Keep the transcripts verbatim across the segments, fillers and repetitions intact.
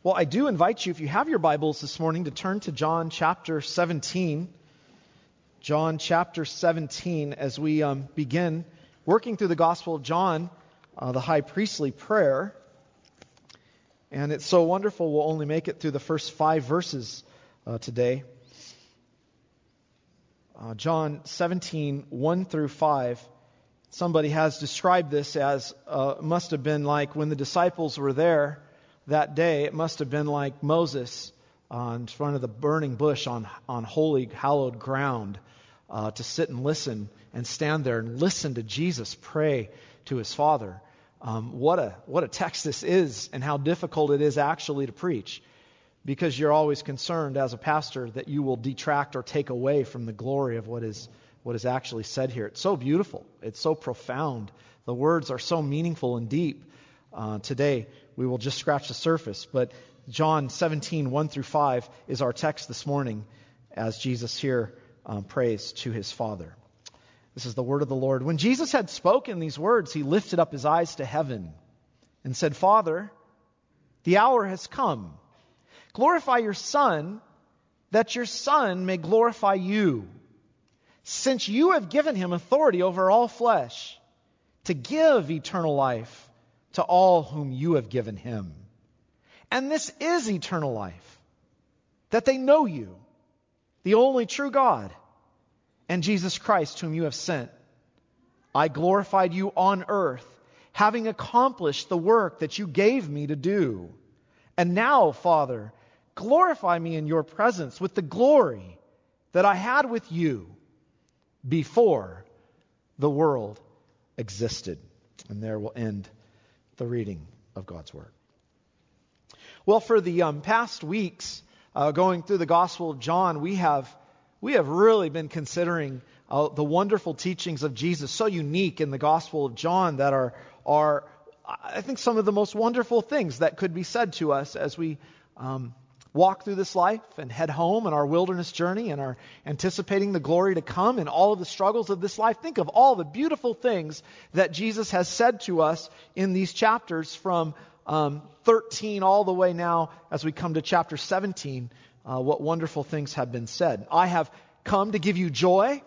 Well, I do invite you, if you have your Bibles this morning, to turn to John chapter seventeen. John chapter seventeen, as we um, begin working through the Gospel of John, uh, the high priestly prayer. And it's so wonderful, we'll only make it through the first five verses uh, today. Uh, John seventeen, one through five. Somebody has described this as, uh, must have been like when the disciples were there that day, it must have been like Moses uh, in front of the burning bush on, on holy, hallowed ground uh, to sit and listen and stand there and listen to Jesus pray to his Father. Um, what a what a text this is, and how difficult it is actually to preach, because you're always concerned as a pastor that you will detract or take away from the glory of what is what is actually said here. It's so beautiful. It's so profound. The words are so meaningful and deep. Uh, today, we will just scratch the surface. But John seventeen, one through five is our text this morning as Jesus here um, prays to his Father. This is the word of the Lord. When Jesus had spoken these words, he lifted up his eyes to heaven and said, Father, the hour has come. Glorify your Son, that your Son may glorify you, since you have given him authority over all flesh, to give eternal life to all whom you have given him. And this is eternal life, that they know you, the only true God, and Jesus Christ whom you have sent. I glorified you on earth, having accomplished the work that you gave me to do. And now, Father, glorify me in your presence with the glory that I had with you before the world existed. And there will end the reading of God's Word. Well, for the um, past weeks, uh, going through the Gospel of John, we have we have really been considering uh, the wonderful teachings of Jesus, so unique in the Gospel of John, that are are I think some of the most wonderful things that could be said to us as we um, walk through this life and head home in our wilderness journey and are anticipating the glory to come and all of the struggles of this life. Think of all the beautiful things that Jesus has said to us in these chapters from um, thirteen all the way now as we come to chapter seventeen. Uh, what wonderful things have been said. I have come to give you joy.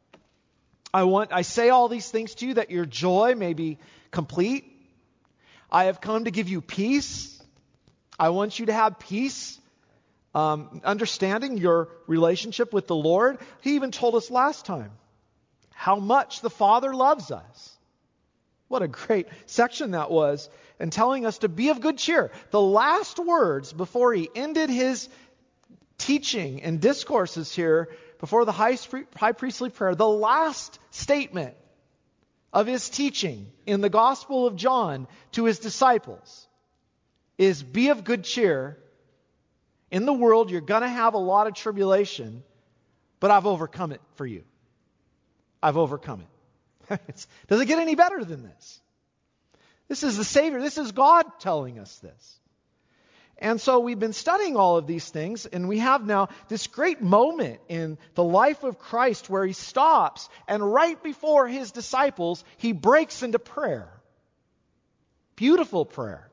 I want, I say all these things to you that your joy may be complete. I have come to give you peace. I want you to have peace. Um, understanding your relationship with the Lord. He even told us last time how much the Father loves us. What a great section that was. And telling us to be of good cheer. The last words before he ended his teaching and discourses here, before the high, high priestly prayer, the last statement of his teaching in the Gospel of John to his disciples is, be of good cheer. In the world, you're going to have a lot of tribulation, but I've overcome it for you. I've overcome it. Does it get any better than this? This is the Savior. This is God telling us this. And so we've been studying all of these things, and we have now this great moment in the life of Christ where he stops, and right before his disciples, he breaks into prayer. Beautiful prayer.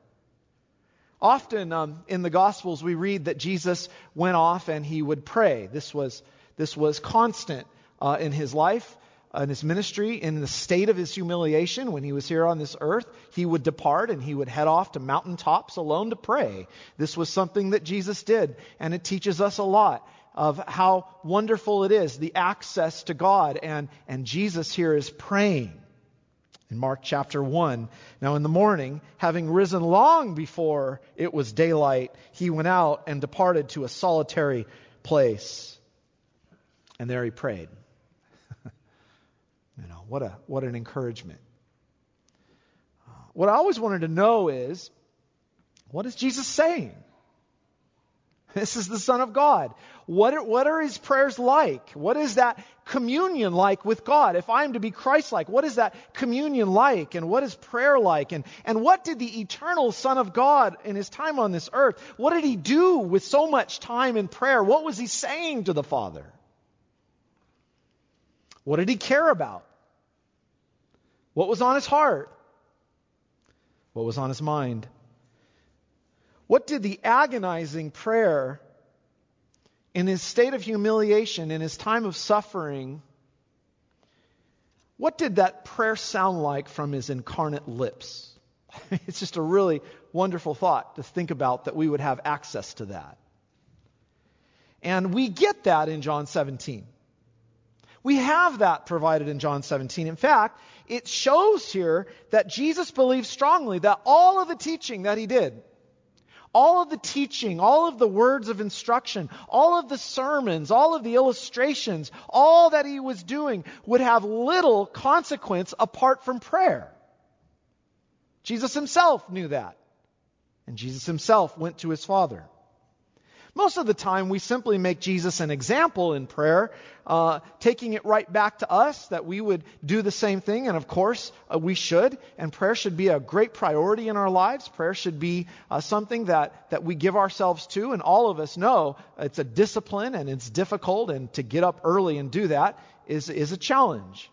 Often um, in the Gospels we read that Jesus went off and he would pray. This was this was constant uh, in his life, uh, in his ministry, in the state of his humiliation when he was here on this earth. He would depart and he would head off to mountaintops alone to pray. This was something that Jesus did, and it teaches us a lot of how wonderful it is, the access to God, and, and Jesus here is praying. In Mark chapter one, now in the morning, having risen long before it was daylight, he went out and departed to a solitary place. And there he prayed. You know, what a what an encouragement. What I always wanted to know is, what is Jesus saying? This is the Son of God. What are, what are his prayers like? What is that communion like with God? If I am to be Christ-like, what is that communion like? And what is prayer like? And, and what did the eternal Son of God in his time on this earth, what did he do with so much time in prayer? What was he saying to the Father? What did he care about? What was on his heart? What was on his mind? What did the agonizing prayer in his state of humiliation, in his time of suffering, what did that prayer sound like from his incarnate lips? It's just a really wonderful thought to think about, that we would have access to that. And we get that in John seventeen. We have that provided in John seventeen. In fact, it shows here that Jesus believed strongly that all of the teaching that he did, all of the teaching, all of the words of instruction, all of the sermons, all of the illustrations, all that he was doing would have little consequence apart from prayer. Jesus himself knew that. And Jesus himself went to his Father. Most of the time, we simply make Jesus an example in prayer, uh, taking it right back to us, that we would do the same thing. And of course, uh, we should. And prayer should be a great priority in our lives. Prayer should be uh, something that, that we give ourselves to. And all of us know it's a discipline and it's difficult. And to get up early and do that is, is a challenge.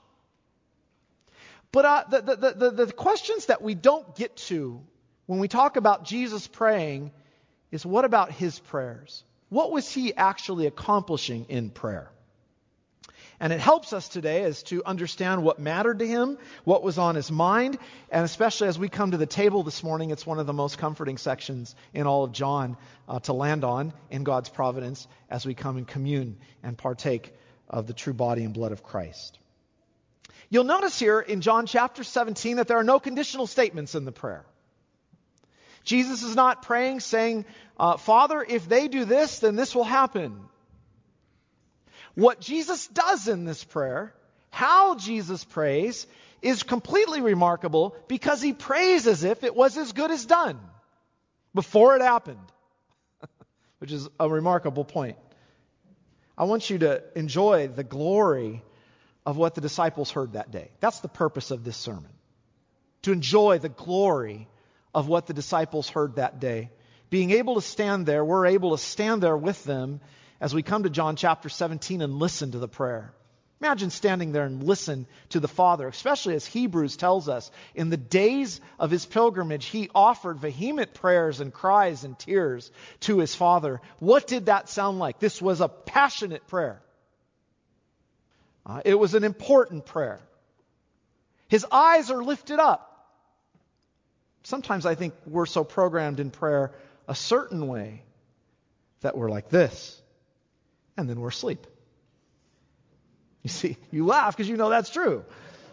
But uh, the, the, the, the questions that we don't get to when we talk about Jesus praying is, what about his prayers? What was he actually accomplishing in prayer? And it helps us today as to understand what mattered to him, what was on his mind, and especially as we come to the table this morning, it's one of the most comforting sections in all of John uh, to land on in God's providence as we come and commune and partake of the true body and blood of Christ. You'll notice here in John chapter seventeen that there are no conditional statements in the prayer. Jesus is not praying saying, uh, Father, if they do this, then this will happen. What Jesus does in this prayer, how Jesus prays, is completely remarkable because he prays as if it was as good as done before it happened, which is a remarkable point. I want you to enjoy the glory of what the disciples heard that day. That's the purpose of this sermon. To enjoy the glory of what the disciples heard that day. Being able to stand there, we're able to stand there with them as we come to John chapter seventeen and listen to the prayer. Imagine standing there and listen to the Father, especially as Hebrews tells us, in the days of his pilgrimage, he offered vehement prayers and cries and tears to his Father. What did that sound like? This was a passionate prayer. Uh, it was an important prayer. His eyes are lifted up. Sometimes I think we're so programmed in prayer a certain way that we're like this, and then we're asleep. You see, you laugh because you know that's true.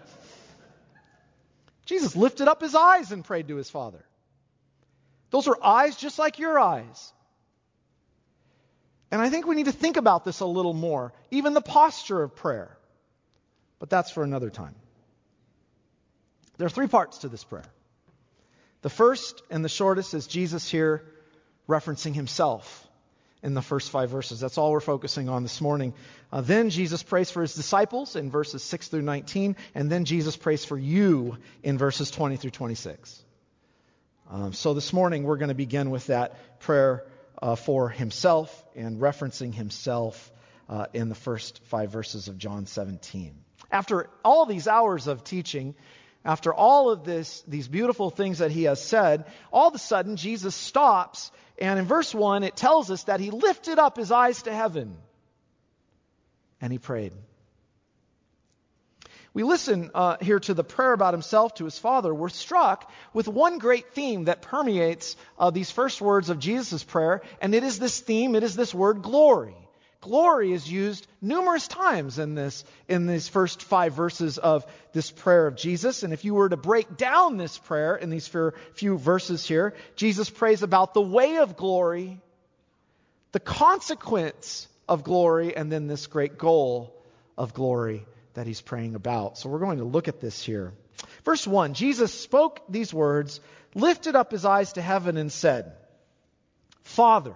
Jesus lifted up his eyes and prayed to his Father. Those are eyes just like your eyes. And I think we need to think about this a little more, even the posture of prayer. But that's for another time. There are three parts to this prayer. The first and the shortest is Jesus here referencing himself in the first five verses. That's all we're focusing on this morning. Uh, then Jesus prays for his disciples in verses six through nineteen, and then Jesus prays for you in verses twenty through twenty-six. Um, so this morning we're going to begin with that prayer uh, for himself and referencing himself uh, in the first five verses of John seventeen. After all these hours of teaching, after all of this, these beautiful things that he has said, all of a sudden Jesus stops, and in verse one it tells us that he lifted up his eyes to heaven and he prayed. We listen uh, here to the prayer about himself to his Father. We're struck with one great theme that permeates uh, these first words of Jesus' prayer, and it is this theme, it is this word glory. Glory is used numerous times in this, in these first five verses of this prayer of Jesus. And if you were to break down this prayer in these few verses here, Jesus prays about the way of glory, the consequence of glory, and then this great goal of glory that he's praying about. So we're going to look at this here. Verse one, Jesus spoke these words, lifted up his eyes to heaven and said, Father,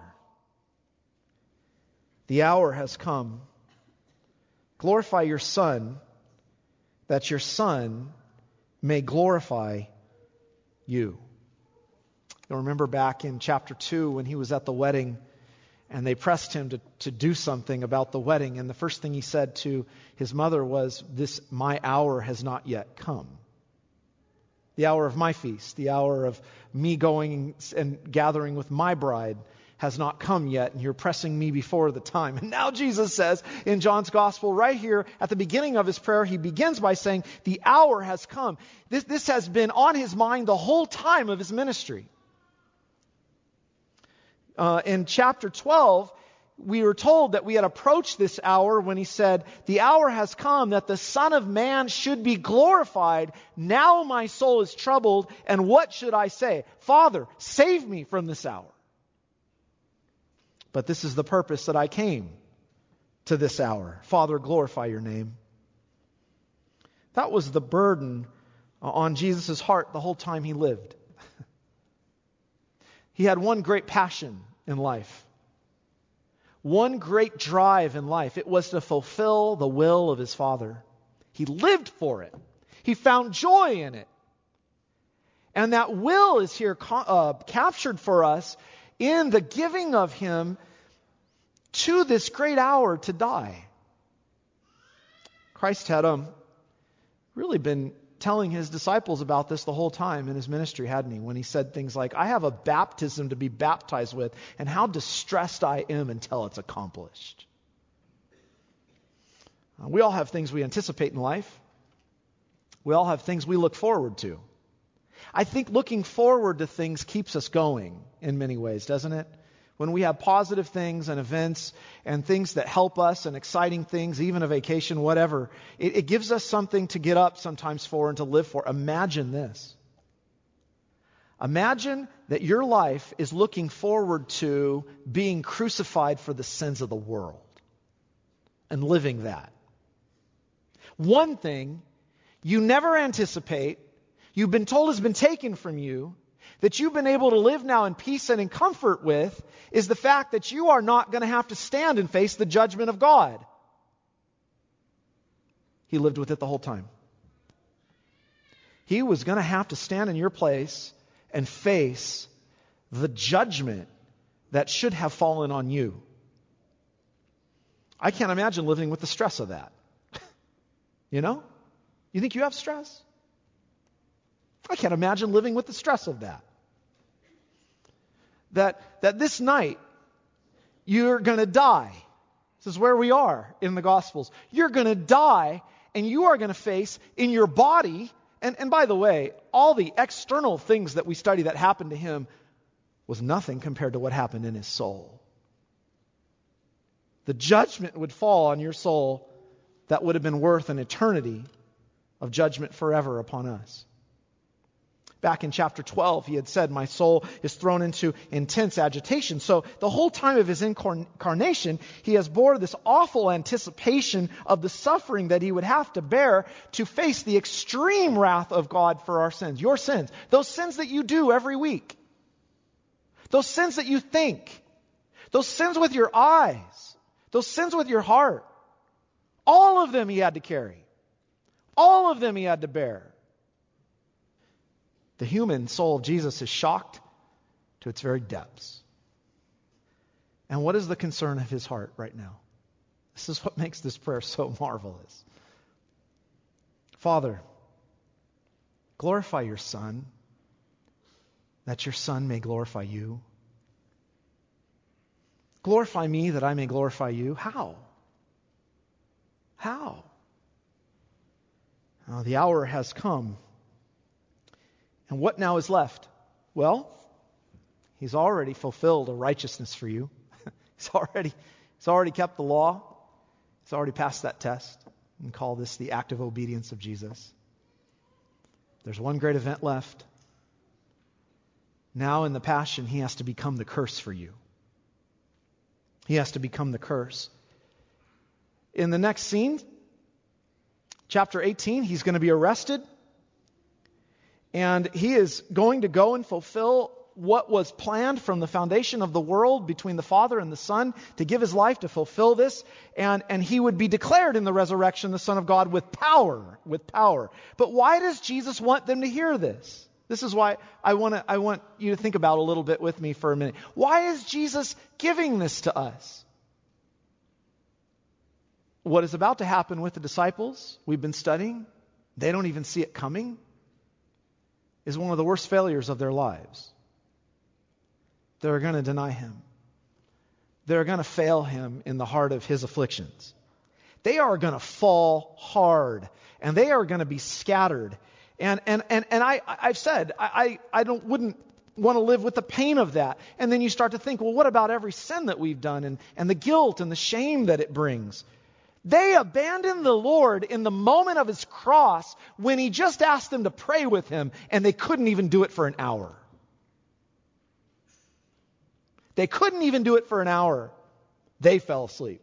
the hour has come. Glorify your Son, that your Son may glorify you. You'll remember back in chapter two when he was at the wedding and they pressed him to, to do something about the wedding. And the first thing he said to his mother was, "This, my hour has not yet come." The hour of my feast, the hour of me going and gathering with my bride has not come yet, and you're pressing me before the time. And now Jesus says in John's Gospel, right here at the beginning of his prayer, he begins by saying, the hour has come. This, this has been on his mind the whole time of his ministry. Uh, in chapter twelve, we were told that we had approached this hour when he said, the hour has come that the Son of Man should be glorified. Now my soul is troubled, and what should I say? Father, save me from this hour. But this is the purpose that I came to this hour. Father, glorify your name. That was the burden on Jesus' heart the whole time he lived. He had one great passion in life. One great drive in life. It was to fulfill the will of his Father. He lived for it. He found joy in it. And that will is here uh, captured for us in the giving of him to this great hour to die. Christ had um, really been telling his disciples about this the whole time in his ministry, hadn't he? When he said things like, I have a baptism to be baptized with, and how distressed I am until it's accomplished. Uh, we all have things we anticipate in life. We all have things we look forward to. I think looking forward to things keeps us going in many ways, doesn't it? When we have positive things and events and things that help us and exciting things, even a vacation, whatever, it, it gives us something to get up sometimes for and to live for. Imagine this. Imagine that your life is looking forward to being crucified for the sins of the world and living that. One thing you never anticipate, you've been told has been taken from you, that you've been able to live now in peace and in comfort with, is the fact that you are not going to have to stand and face the judgment of God. He lived with it the whole time. He was going to have to stand in your place and face the judgment that should have fallen on you. I can't imagine living with the stress of that. You know? You think you have stress? I can't imagine living with the stress of that. That, that this night, you're going to die. This is where we are in the Gospels. You're going to die, and you are going to face in your body, and, and by the way, all the external things that we study that happened to him was nothing compared to what happened in his soul. The judgment would fall on your soul that would have been worth an eternity of judgment forever upon us. Back in chapter twelve, he had said, my soul is thrown into intense agitation. So the whole time of his incarnation, he has bore this awful anticipation of the suffering that he would have to bear to face the extreme wrath of God for our sins. Your sins. Those sins that you do every week. Those sins that you think. Those sins with your eyes. Those sins with your heart. All of them he had to carry. All of them he had to bear. The human soul of Jesus is shocked to its very depths. And what is the concern of his heart right now? This is what makes this prayer so marvelous. Father, glorify your Son, that your Son may glorify you. Glorify me that I may glorify you. How? How? Uh, the hour has come. And what now is left? Well, he's already fulfilled a righteousness for you. he's already he's already kept the law. He's already passed that test. And call this the active obedience of Jesus. There's one great event left. Now in the Passion, he has to become the curse for you. He has to become the curse. In the next scene, chapter eighteen, he's going to be arrested. And he is going to go and fulfill what was planned from the foundation of the world between the Father and the Son to give his life to fulfill this. And, and he would be declared in the resurrection the Son of God with power, with power. But why does Jesus want them to hear this? This is why I want to, I want you to think about a little bit with me for a minute. Why is Jesus giving this to us? What is about to happen with the disciples, we've been studying, they don't even see it coming. is one of the worst failures of their lives. They're going to deny Him. They're going to fail Him in the heart of His afflictions. They are going to fall hard, and they are going to be scattered. And and and and I I've said I I don't wouldn't want to live with the pain of that. And then you start to think, well, what about every sin that we've done and, and the guilt and the shame that it brings? They abandoned the Lord in the moment of His cross when He just asked them to pray with Him, and they couldn't even do it for an hour. They couldn't even do it for an hour. They fell asleep.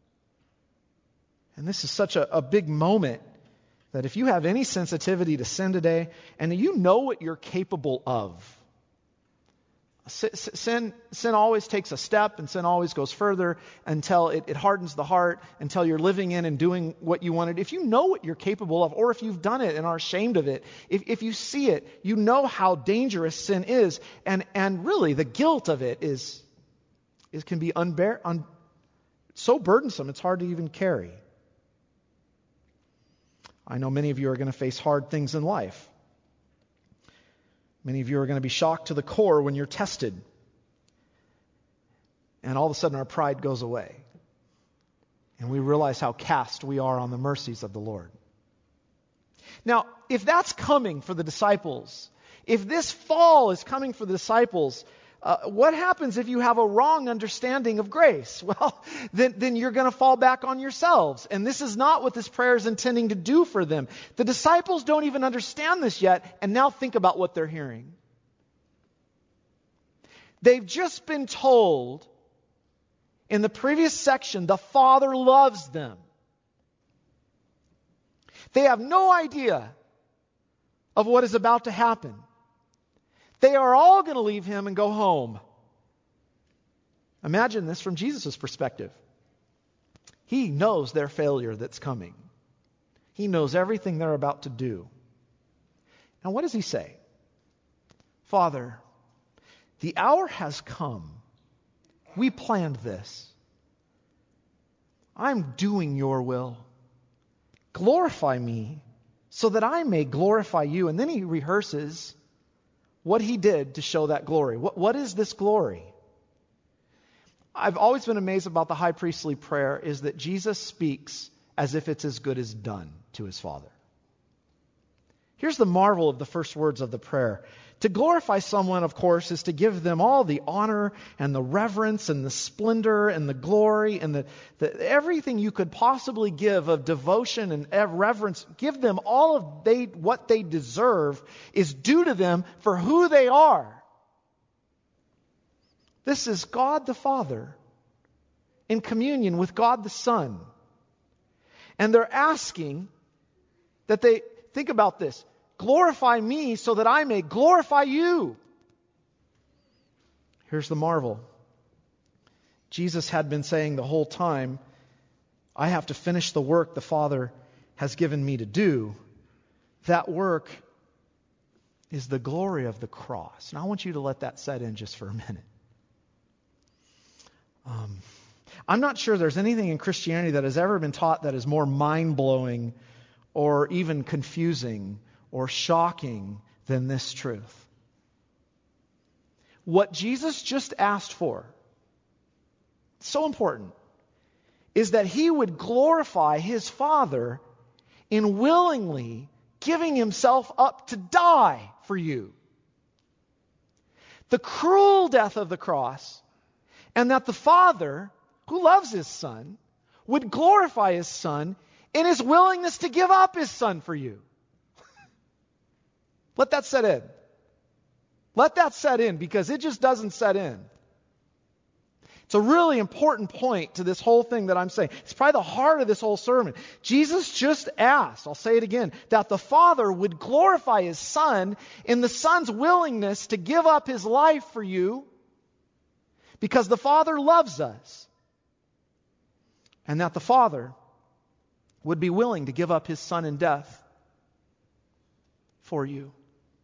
And this is such a, a big moment that if you have any sensitivity to sin today, and you know what you're capable of, Sin, sin always takes a step, and sin always goes further until it, it hardens the heart, until you're living in and doing what you wanted. If you know what you're capable of, or if you've done it and are ashamed of it, if, if you see it, you know how dangerous sin is, and, and really the guilt of it is, is can be unbear, un, so burdensome it's hard to even carry. I know many of you are going to face hard things in life. Many of you are going to be shocked to the core when you're tested. And all of a sudden our pride goes away. And we realize how cast we are on the mercies of the Lord. Now, if that's coming for the disciples, if this fall is coming for the disciples, uh, what happens if you have a wrong understanding of grace? Well, then, then you're going to fall back on yourselves. And this is not what this prayer is intending to do for them. The disciples don't even understand this yet, and now think about what they're hearing. They've just been told in the previous section, the Father loves them. They have no idea of what is about to happen. They are all going to leave Him and go home. Imagine this from Jesus' perspective. He knows their failure that's coming. He knows everything they're about to do. And what does He say? Father, the hour has come. We planned this. I'm doing your will. Glorify me so that I may glorify you. And then He rehearses what He did to show that glory. What, what is this glory? I've always been amazed about the high priestly prayer is that Jesus speaks as if it's as good as done to His Father. Here's the marvel of the first words of the prayer. To glorify someone, of course, is to give them all the honor and the reverence and the splendor and the glory and the, the everything you could possibly give of devotion and reverence. Give them all of they what they deserve is due to them for who they are. This is God the Father in communion with God the Son. And they're asking that they, think about this, glorify me so that I may glorify you. Here's the marvel. Jesus had been saying the whole time, I have to finish the work the Father has given me to do. That work is the glory of the cross. And I want you to let that set in just for a minute. Um, I'm not sure there's anything in Christianity that has ever been taught that is more mind-blowing or even confusing or shocking than this truth. What Jesus just asked for, so important, is that He would glorify His Father in willingly giving Himself up to die for you. The cruel death of the cross, and that the Father, who loves His Son, would glorify His Son in His willingness to give up His Son for you. Let that set in. Let that set in, because it just doesn't set in. It's a really important point to this whole thing that I'm saying. It's probably the heart of this whole sermon. Jesus just asked, I'll say it again, that the Father would glorify His Son in the Son's willingness to give up His life for you, because the Father loves us. And that the Father would be willing to give up His Son in death for you.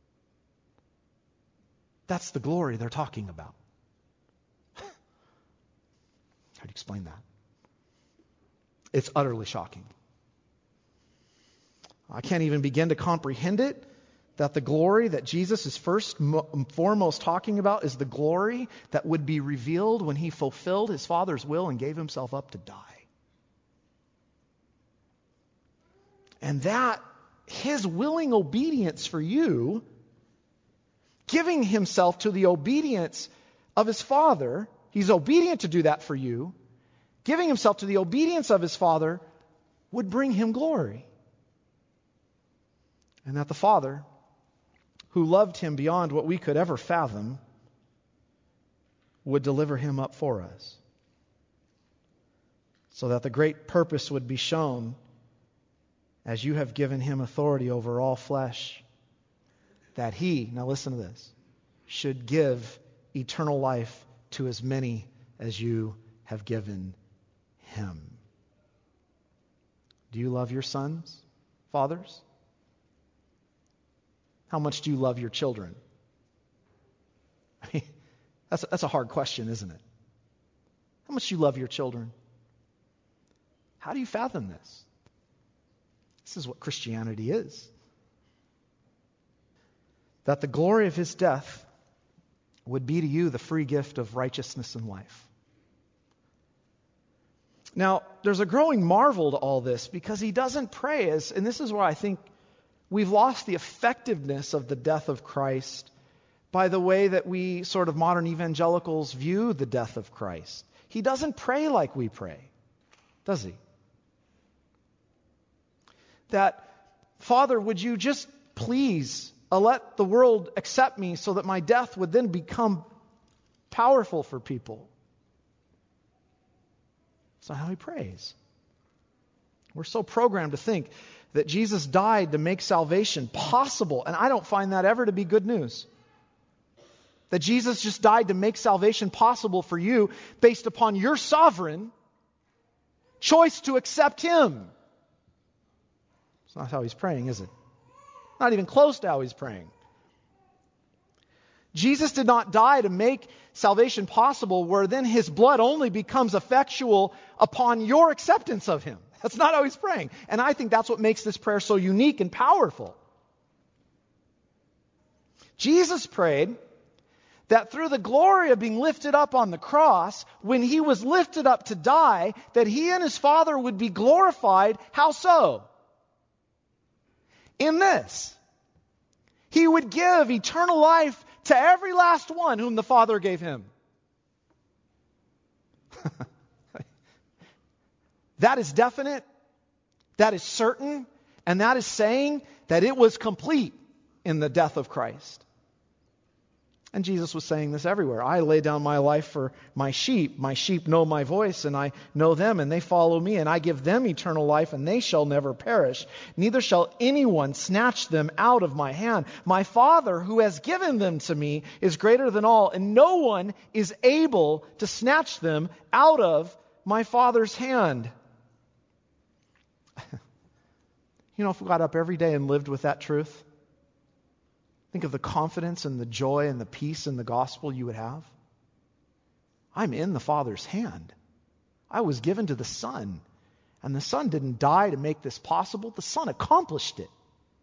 That's the glory they're talking about. How do you explain that? It's utterly shocking. I can't even begin to comprehend it. that the glory that Jesus is first and foremost talking about is the glory that would be revealed when he fulfilled his Father's will and gave himself up to die. And that his willing obedience for you, giving himself to the obedience of his Father, he's obedient to do that for you, giving himself to the obedience of his Father would bring him glory. And that the Father, who loved him beyond what we could ever fathom, would deliver him up for us. So that the great purpose would be shown as you have given him authority over all flesh, that he, now listen to this, should give eternal life to as many as you have given him. Do you love your sons, fathers? How much do you love your children? I mean, that's, that's a hard question, isn't it? How much do you love your children? How do you fathom this? This is what Christianity is. That the glory of his death would be to you the free gift of righteousness and life. Now, there's a growing marvel to all this because he doesn't pray as, and this is where I think we've lost the effectiveness of the death of Christ by the way that we sort of modern evangelicals view the death of Christ. He doesn't pray like we pray, does he? That, Father, would you just please uh, let the world accept me so that my death would then become powerful for people. That's not how he prays. We're so programmed to think that Jesus died to make salvation possible, and I don't find that ever to be good news. That Jesus just died to make salvation possible for you based upon your sovereign choice to accept him. It's not how he's praying, is it? Not even close to how he's praying. Jesus did not die to make salvation possible where then his blood only becomes effectual upon your acceptance of him. That's not how he's praying. And I think that's what makes this prayer so unique and powerful. Jesus prayed that through the glory of being lifted up on the cross, when he was lifted up to die, that he and his Father would be glorified. How so? In this. He would give eternal life to every last one whom the Father gave him. That is definite, that is certain, and that is saying that it was complete in the death of Christ. And Jesus was saying this everywhere. I lay down my life for my sheep. My sheep know my voice, and I know them, and they follow me, and I give them eternal life, and they shall never perish. Neither shall anyone snatch them out of my hand. My Father, who has given them to me, is greater than all, and no one is able to snatch them out of my Father's hand. You know, if we got up every day and lived with that truth, think of the confidence and the joy and the peace in the gospel you would have. I'm in the Father's hand. I was given to the Son. And the Son didn't die to make this possible. The Son accomplished it.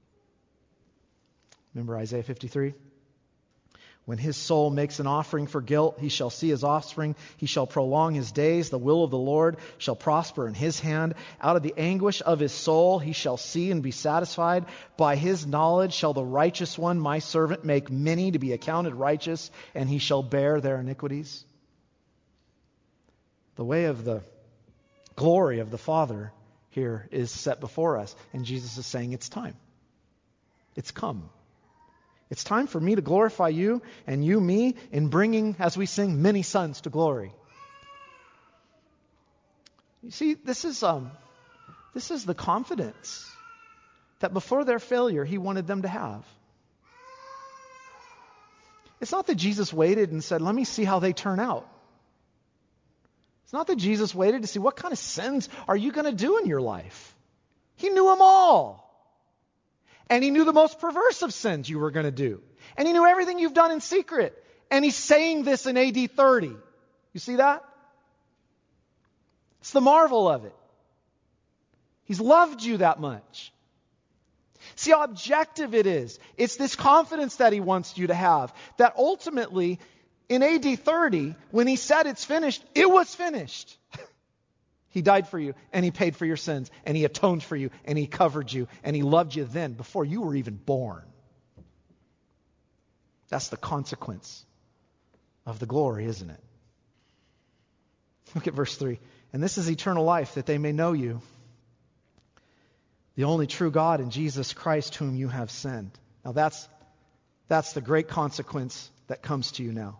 Remember Isaiah fifty-three? When his soul makes an offering for guilt, he shall see his offspring. He shall prolong his days. The will of the Lord shall prosper in his hand. Out of the anguish of his soul he shall see and be satisfied. By his knowledge shall the righteous one, my servant, make many to be accounted righteous, and he shall bear their iniquities. The way of the glory of the Father here is set before us. And Jesus is saying it's time. It's come. It's time for me to glorify you and you me in bringing, as we sing, many sons to glory. You see, this is um, this is the confidence that before their failure, he wanted them to have. It's not that Jesus waited and said, let me see how they turn out. It's not that Jesus waited to see what kind of sins are you going to do in your life. He knew them all. And he knew the most perverse of sins you were going to do. And he knew everything you've done in secret. And he's saying this in A D thirty. You see that? It's the marvel of it. He's loved you that much. See, See how objective it is. It's this confidence that he wants you to have. That ultimately, in A D thirty, when he said it's finished, it was finished. He died for you, and he paid for your sins, and he atoned for you, and he covered you, and he loved you then, before you were even born. That's the consequence of the glory, isn't it? Look at verse three. And this is eternal life, that they may know you, the only true God, and Jesus Christ whom you have sent. Now that's, that's the great consequence that comes to you now.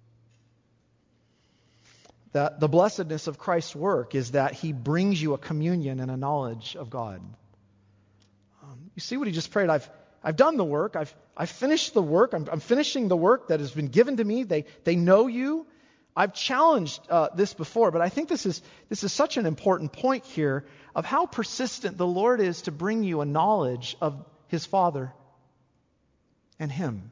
That the blessedness of Christ's work is that he brings you a communion and a knowledge of God. Um, you see what he just prayed? I've I've done the work. I've I've finished the work. I'm, I'm finishing the work that has been given to me. They they know you. I've challenged uh, this before, but I think this is this is such an important point here of how persistent the Lord is to bring you a knowledge of his Father and him.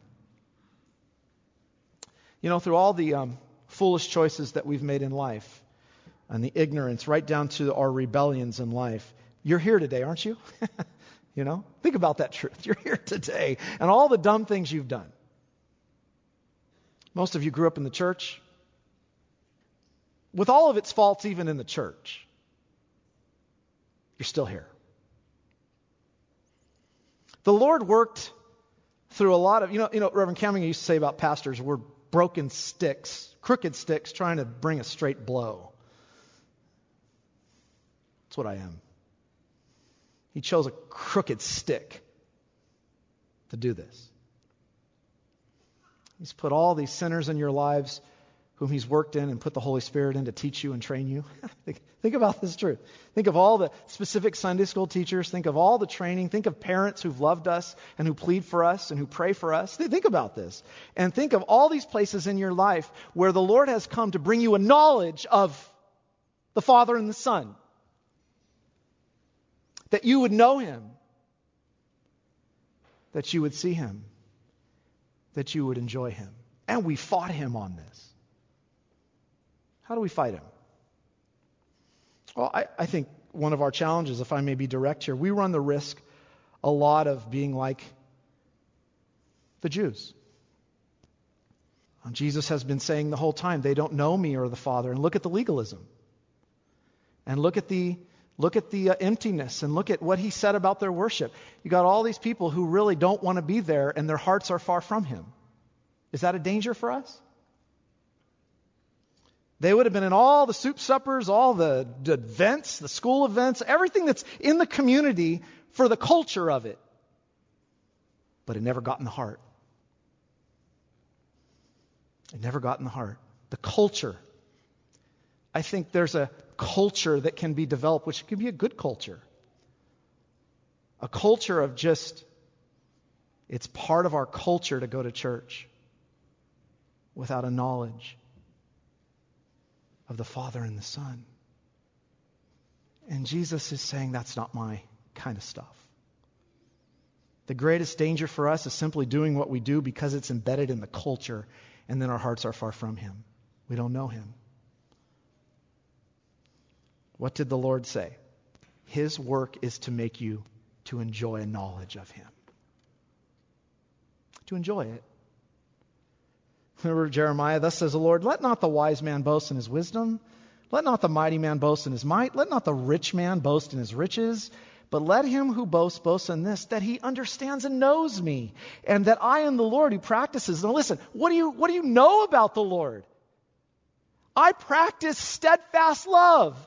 You know, through all the um, foolish choices that we've made in life and the ignorance right down to our rebellions in life, you're here today, aren't you? You know, think about that truth. You're here today and all the dumb things you've done. Most of you grew up in the church. With all of its faults, even in the church, you're still here. The Lord worked through a lot of, you know, you know, Reverend Camping used to say about pastors, we're broken sticks, crooked sticks trying to bring a straight blow. That's what I am. He chose a crooked stick to do this. He's put all these sinners in your lives whom he's worked in and put the Holy Spirit in to teach you and train you. think, think about this truth. Think of all the specific Sunday school teachers. Think of all the training. Think of parents who've loved us and who plead for us and who pray for us. Think about this. And think of all these places in your life where the Lord has come to bring you a knowledge of the Father and the Son. That you would know him. That you would see him. That you would enjoy him. And we fought him on this. How do we fight him? Well, I, I think one of our challenges, if I may be direct here, we run the risk a lot of being like the Jews. Jesus has been saying the whole time, they don't know me or the Father. And look at the legalism. And look at the look at the uh, emptiness. And look at what he said about their worship. You got all these people who really don't want to be there and their hearts are far from him. Is that a danger for us? They would have been in all the soup suppers, all the events, the school events, everything that's in the community for the culture of it. But it never got in the heart. It never got in the heart. The culture. I think there's a culture that can be developed, which can be a good culture. A culture of just, it's part of our culture to go to church without a knowledge of the Father and the Son. And Jesus is saying that's not my kind of stuff. The greatest danger for us is simply doing what we do because it's embedded in the culture and then our hearts are far from him. We don't know him. What did the Lord say? His work is to make you to enjoy a knowledge of him. To enjoy it. Remember Jeremiah, thus says the Lord, let not the wise man boast in his wisdom. Let not the mighty man boast in his might. Let not the rich man boast in his riches. But let him who boasts boast in this, that he understands and knows me. And that I am the Lord who practices. Now listen, what do you, what do you know about the Lord? I practice steadfast love.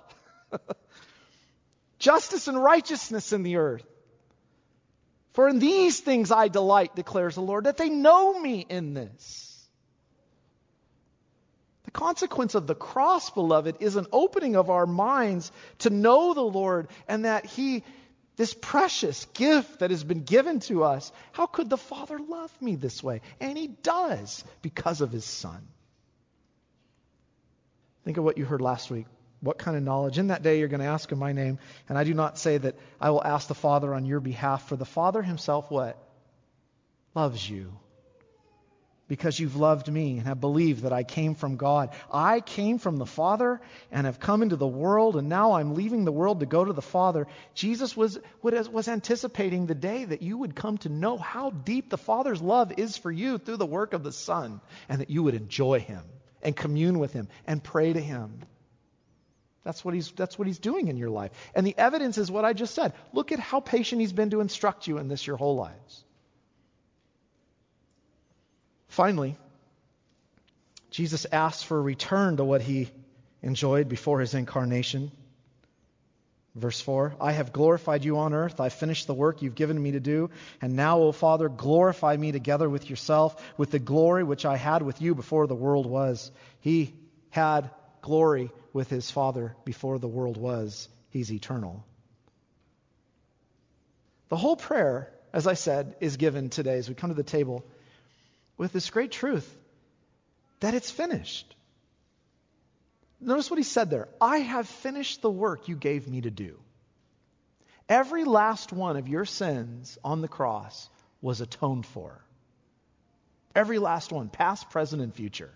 Justice and righteousness in the earth. For in these things I delight, declares the Lord, that they know me in this. The consequence of the cross, beloved, is an opening of our minds to know the Lord and that he, this precious gift that has been given to us, how could the Father love me this way? And he does because of his Son. Think of what you heard last week. What kind of knowledge? In that day you're going to ask in my name, and I do not say that I will ask the Father on your behalf, for the Father himself what? Loves you. because you've loved me and have believed that I came from God. I came from the Father and have come into the world, and now I'm leaving the world to go to the Father. Jesus was, was anticipating the day that you would come to know how deep the Father's love is for you through the work of the Son, and that you would enjoy him and commune with him and pray to him. That's what he's, that's what he's doing in your life. And the evidence is what I just said. Look at how patient he's been to instruct you in this your whole lives. Finally, Jesus asks for a return to what he enjoyed before his incarnation. Verse four, I have glorified you on earth. I finished the work you've given me to do. And now, O Father, glorify me together with yourself, with the glory which I had with you before the world was. He had glory with his Father before the world was. He's eternal. The whole prayer, as I said, is given today as we come to the table with this great truth that it's finished. Notice what he said there. I have finished the work you gave me to do. Every last one of your sins on the cross was atoned for. Every last one, past, present, and future.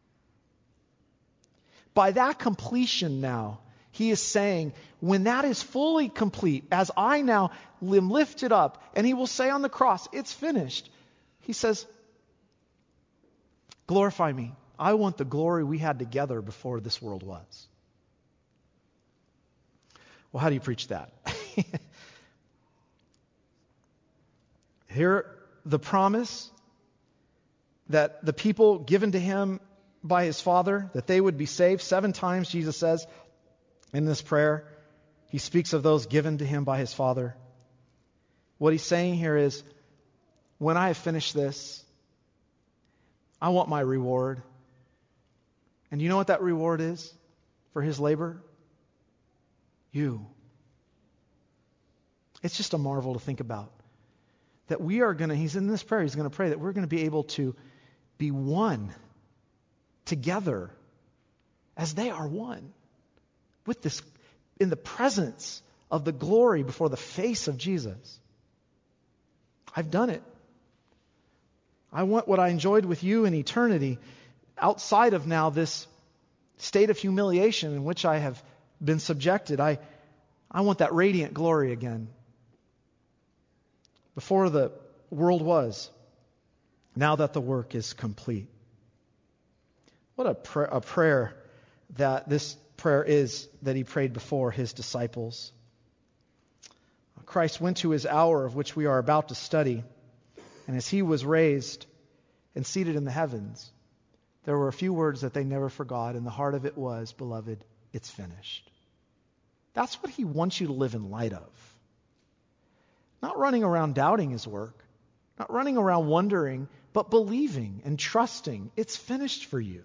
By that completion now, he is saying, when that is fully complete, as I now am lifted up, and he will say on the cross, it's finished. He says, glorify me. I want the glory we had together before this world was. Well, how do you preach that? Here, the promise that the people given to him by his Father, that they would be saved. Seven times, Jesus says in this prayer, he speaks of those given to him by his Father. What he's saying here is, when I have finished this, I want my reward. And you know what that reward is for his labor? You. It's just a marvel to think about. That we are going to, he's in this prayer, he's going to pray that we're going to be able to be one together as they are one. With this, in the presence of the glory before the face of Jesus. I've done it. I want what I enjoyed with you in eternity, outside of now this state of humiliation in which I have been subjected. I, I want that radiant glory again. Before the world was, now that the work is complete. What a, pr- a prayer that this prayer is that he prayed before his disciples. Christ went to his hour of which we are about to study. And as he was raised and seated in the heavens, there were a few words that they never forgot, and the heart of it was, beloved, it's finished. That's what he wants you to live in light of. Not running around doubting his work, not running around wondering, but believing and trusting it's finished for you.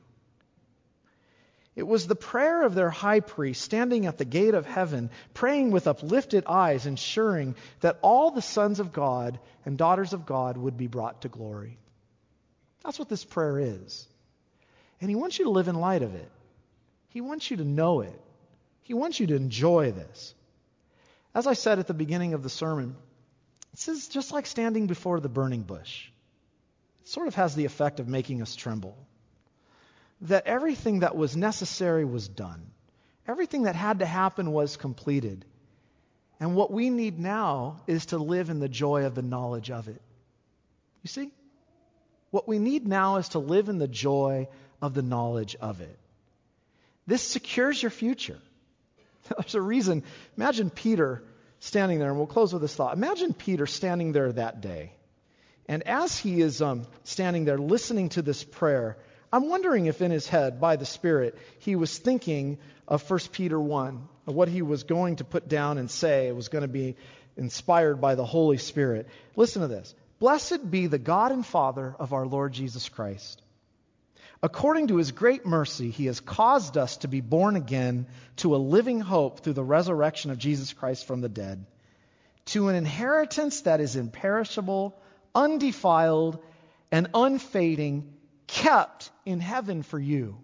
It was the prayer of their high priest standing at the gate of heaven, praying with uplifted eyes, ensuring that all the sons of God and daughters of God would be brought to glory. That's what this prayer is. And he wants you to live in light of it. He wants you to know it. He wants you to enjoy this. As I said at the beginning of the sermon, this is just like standing before the burning bush. It sort of has the effect of making us tremble. That everything that was necessary was done. Everything that had to happen was completed. And what we need now is to live in the joy of the knowledge of it. You see? What we need now is to live in the joy of the knowledge of it. This secures your future. There's a reason. Imagine Peter standing there, and we'll close with this thought. Imagine Peter standing there that day. And as he is um, standing there listening to this prayer, I'm wondering if in his head, by the Spirit, he was thinking of First Peter one, of what he was going to put down and say. It was going to be inspired by the Holy Spirit. Listen to this. Blessed be the God and Father of our Lord Jesus Christ. According to his great mercy, he has caused us to be born again to a living hope through the resurrection of Jesus Christ from the dead, to an inheritance that is imperishable, undefiled, and unfading, kept in heaven for you,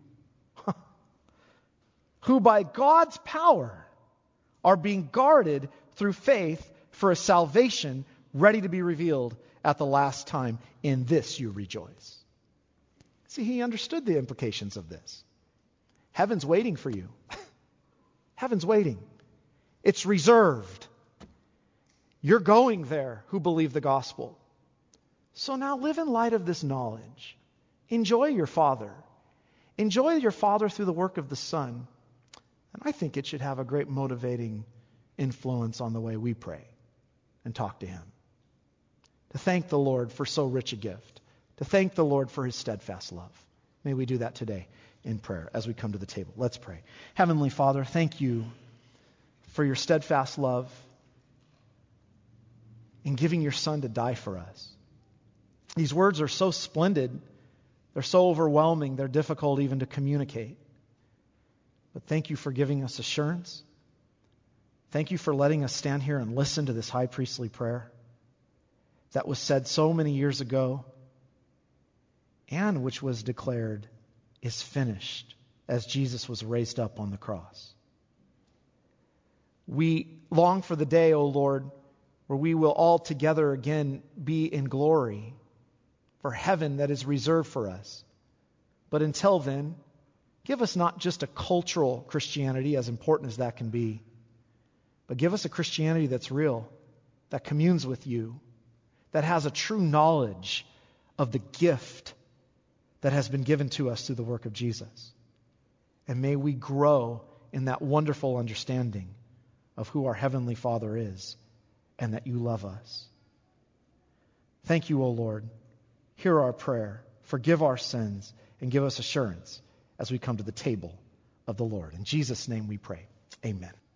who by God's power are being guarded through faith for a salvation ready to be revealed at the last time. In this you rejoice. See, he understood the implications of this. Heaven's waiting for you. Heaven's waiting. It's reserved. You're going there who believe the gospel. So now live in light of this knowledge. Enjoy your Father. Enjoy your Father through the work of the Son. And I think it should have a great motivating influence on the way we pray and talk to Him. To thank the Lord for so rich a gift. To thank the Lord for His steadfast love. May we do that today in prayer as we come to the table. Let's pray. Heavenly Father, thank you for your steadfast love in giving your Son to die for us. These words are so splendid. They're so overwhelming. They're difficult even to communicate. But thank you for giving us assurance. Thank you for letting us stand here and listen to this high priestly prayer that was said so many years ago and which was declared is finished as Jesus was raised up on the cross. We long for the day, O Lord, where we will all together again be in glory for heaven that is reserved for us. But until then, give us not just a cultural Christianity, as important as that can be, but give us a Christianity that's real, that communes with you, that has a true knowledge of the gift that has been given to us through the work of Jesus. And may we grow in that wonderful understanding of who our Heavenly Father is and that you love us. Thank you, O Lord. Hear our prayer. Forgive our sins and give us assurance as we come to the table of the Lord. In Jesus' name we pray. Amen.